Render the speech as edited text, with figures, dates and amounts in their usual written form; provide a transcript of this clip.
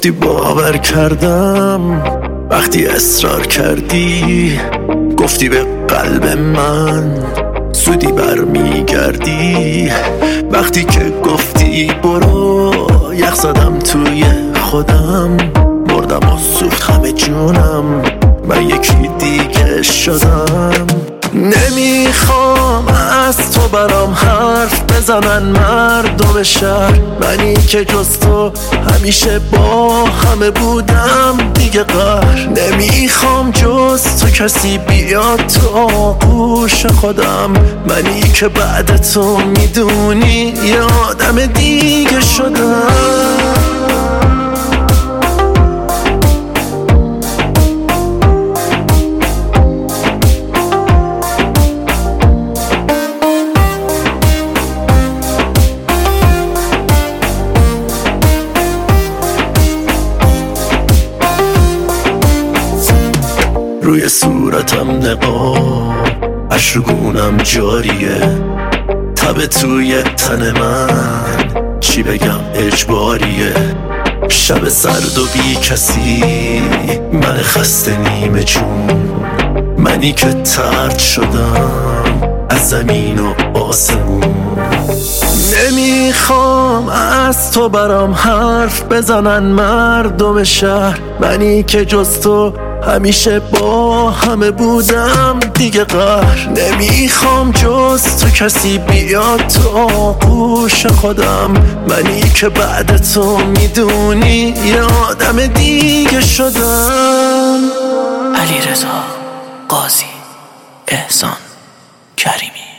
گفتی باور کردم وقتی اصرار کردی، گفتی به قلب من زودی برمیگردی. وقتی که گفتی برو یخ زدم توی خودم، مردم و سوخت همه جونم، من یکی دیگه شدم. نمیخوام از تو برام حرف بزنن مردم شهر، منی که جز تو همیشه با همه بودم دیگه قهر. نمیخوام جز تو کسی بیاد تو آغوش خودم، منی که بعد تو میدونی یه آدم دیگه شدم. روی صورتم نقاب، اشرگونم جاریه، تب توی تن من چی بگم اجباریه. شب سرد و بی کسی، من خسته نیمه جون، منی که طرد شدم از زمین و آسمون. نمیخوام از تو برام حرف بزنن مردم شهر، منی که جز تو همیشه با همه بودم دیگه قهر. نمیخوام جز تو کسی بیاد تو آغوش خودم، منی که بعد تو میدونی یه آدم دیگه شدم. علیرضا قاضی، احسان کریمی.